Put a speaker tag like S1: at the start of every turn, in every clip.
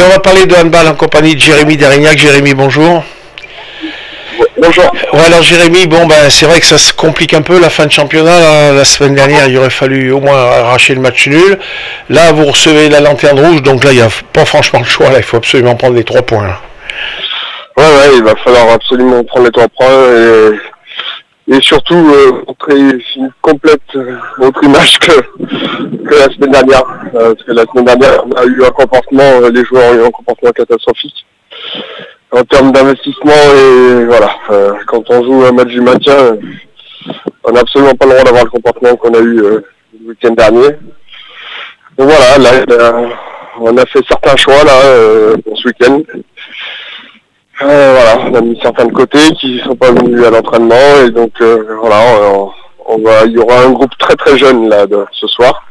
S1: on va parler de handball en compagnie de Jérémy Derignac. Jérémy, bonjour.
S2: Bonjour.
S1: Ouais, alors Jérémy, c'est vrai que ça se complique un peu la fin de championnat. Là, la semaine dernière, il aurait fallu au moins arracher le match nul. Là, vous recevez la lanterne rouge, donc là, il n'y a pas franchement le choix. Là, il faut absolument prendre les 3 points. Là.
S2: Ouais, il va falloir absolument prendre les 3 points et surtout montrer une complète autre image que la semaine dernière. Parce que la semaine dernière, on a eu un comportement, les joueurs ont eu un comportement catastrophique en termes d'investissement et voilà. Quand on joue un match du maintien, on n'a absolument pas le droit d'avoir le comportement qu'on a eu le week-end dernier. Donc voilà, là, on a fait certains choix là pour ce week-end. Voilà, on a mis certains de côté qui ne sont pas venus à l'entraînement et donc voilà, il y aura un groupe très très jeune là ce soir.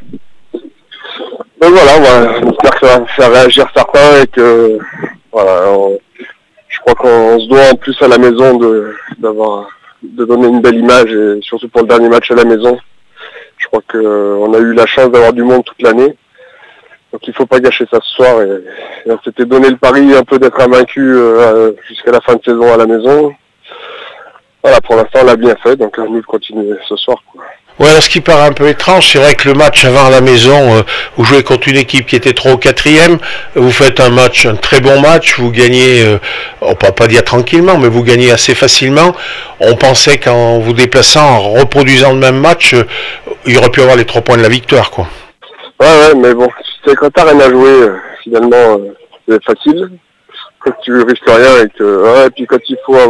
S2: Donc voilà, on espère que ça va faire réagir certains et que voilà, je crois qu'on se doit en plus à la maison de donner une belle image et surtout pour le dernier match à la maison. Je crois qu'on a eu la chance d'avoir du monde toute l'année. Donc il ne faut pas gâcher ça ce soir et on s'était donné le pari un peu d'être invaincu jusqu'à la fin de saison à la maison. Voilà, pour l'instant on l'a bien fait, donc à nous de continuer ce soir, quoi.
S1: Ouais, alors ce qui paraît un peu étrange, c'est vrai que le match avant à la maison, vous jouez contre une équipe qui était 3 ou 4e, vous faites un très bon match, vous gagnez, on peut pas dire tranquillement, mais vous gagnez assez facilement. On pensait qu'en vous déplaçant, en reproduisant le même match, il aurait pu avoir les 3 points de la victoire, quoi.
S2: Ouais, mais bon, c'est quand t'as rien à jouer, finalement, c'est facile. Quand tu risques rien et puis quand il faut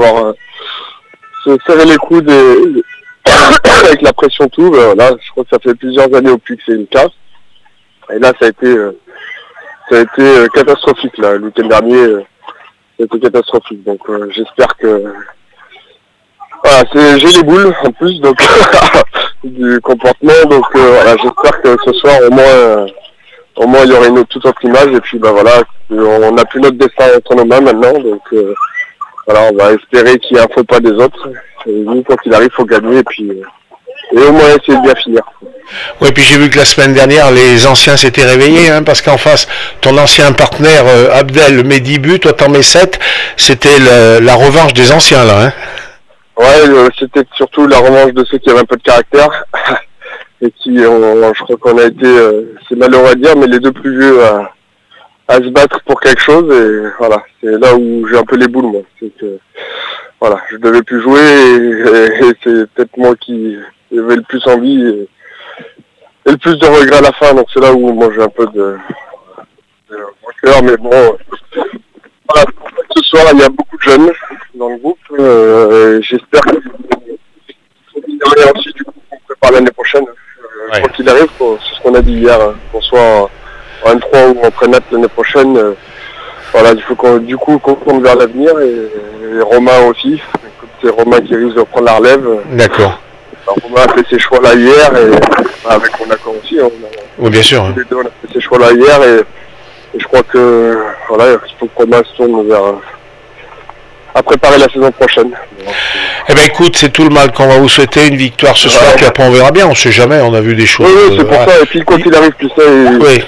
S2: se serrer les coudes avec la pression tout, là, je crois que ça fait plusieurs années au plus que c'est le cas. Et là, ça a été catastrophique, là. Le week-end dernier, ça a été catastrophique. Donc, j'espère que... Voilà, j'ai les boules, en plus, donc, du comportement. Donc, voilà, j'espère que ce soir, au moins, il y aurait une toute autre image. Et puis, voilà, on n'a plus notre destin entre nos mains maintenant. Donc, voilà, on va espérer qu'il y ait un faux pas des autres. Et nous, quand il arrive, il faut gagner. Et au moins essayer de bien finir.
S1: Oui, puis j'ai vu que la semaine dernière, les anciens s'étaient réveillés, parce qu'en face, ton ancien partenaire, Abdel, met 10 buts, toi t'en mets 7. C'était la revanche des anciens, là.
S2: Ouais, c'était surtout la revanche de ceux qui avaient un peu de caractère. Et qui, je crois qu'on a été, c'est malheureux à dire, mais les deux plus vieux à se battre pour quelque chose. Et voilà, c'est là où j'ai un peu les boules, moi. C'est que, voilà, je devais plus jouer et c'est peut-être moi qui avait le plus envie et le plus de regrets à la fin. Donc c'est là où moi j'ai un peu de cœur, mais bon, voilà, ce soir il y a beaucoup de jeunes dans le groupe. J'espère qu'il y aura aussi du coup qu'on prépare l'année prochaine.
S1: Ouais.
S2: Quoi qu'il arrive, c'est ce qu'on a dit hier, qu'on soit en N3 ou en Prénat l'année prochaine. Voilà, il faut qu'on tourne vers l'avenir et Romain aussi. C'est Romain qui risque de prendre la relève.
S1: D'accord.
S2: Alors, Romain a fait ses choix là hier et avec mon accord aussi.
S1: Oui, bien sûr.
S2: Les deux, on a fait ses choix là hier et je crois que voilà, il faut que Romain se tourne à préparer la saison prochaine.
S1: Eh bien écoute, c'est tout le mal qu'on va vous souhaiter, une victoire ce soir, puis après on verra bien, on sait jamais, on a vu des choses.
S2: Oui, c'est pour ça, et puis quoi qu'il arrive, tu sais,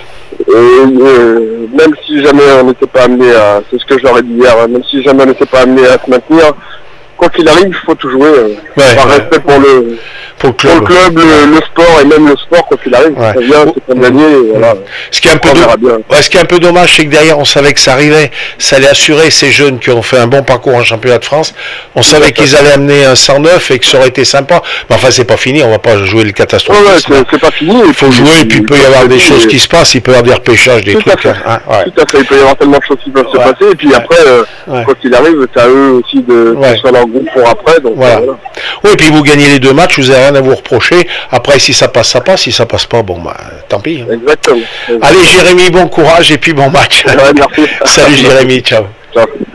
S2: même si jamais on n'était pas amené c'est ce que je leur ai dit hier, même si jamais on n'était pas amené à se maintenir, quoi qu'il arrive, il faut tout jouer, par respect pour le club, le sport et même le sport, quoi qu'il arrive, c'est bien, c'est pour gagner, et voilà.
S1: Ce qui est un peu dommage, c'est que derrière, on savait que ça arrivait, ça allait assurer ces jeunes qui ont fait un bon parcours en championnat de France, on savait qu'ils allaient amener un 109 et que ça aurait été sympa, mais enfin, c'est pas fini, on va pas jouer le catastrophisme.
S2: Ouais, c'est pas fini.
S1: Il faut jouer, et puis il peut y avoir des choses qui se passent, il peut y avoir des repêchages, des trucs.
S2: Tout à fait, il peut y avoir tellement de choses qui peuvent se passer, et puis après, quoi qu'il arrive, c'est à eux aussi de faire leur groupe pour après, donc voilà.
S1: Oui, et puis vous gagnez les 2 matchs, vous n'avez rien à vous reprocher. Après, si ça passe, ça passe. Si ça passe pas, tant pis.
S2: Exactement.
S1: Allez, Jérémy, bon courage et puis bon match.
S2: Ouais, merci.
S1: Salut Jérémy, ciao.
S2: Ciao.